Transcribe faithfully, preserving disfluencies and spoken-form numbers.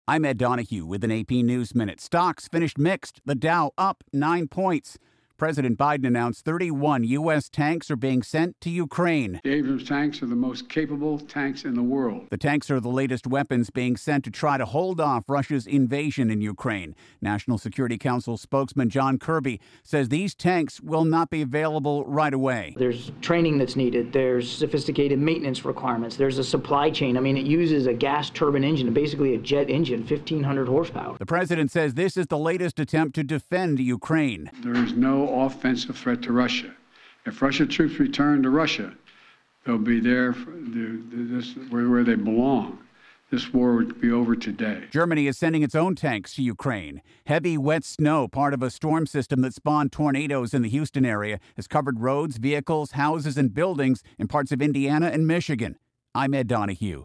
I'm Ed Donahue with an A P News Minute. Stocks finished mixed. The Dow up nine points. President Biden announced thirty-one U S tanks are being sent to Ukraine. The Abrams tanks are the most capable tanks in the world. The tanks are the latest weapons being sent to try to hold off Russia's invasion in Ukraine. National Security Council spokesman John Kirby says these tanks will not be available right away. There's training that's needed. There's sophisticated maintenance requirements. There's a supply chain. I mean, it uses a gas turbine engine, basically a jet engine, fifteen hundred horsepower. The president says this is the latest attempt to defend Ukraine. There is no offensive threat to Russia. If Russian troops return to Russia, they'll be there for the, the, this, where, where they belong. This war would be over today. Germany is sending its own tanks to Ukraine. Heavy, wet snow, part of a storm system that spawned tornadoes in the Houston area, has covered roads, vehicles, houses, and buildings in parts of Indiana and Michigan. I'm Ed Donahue.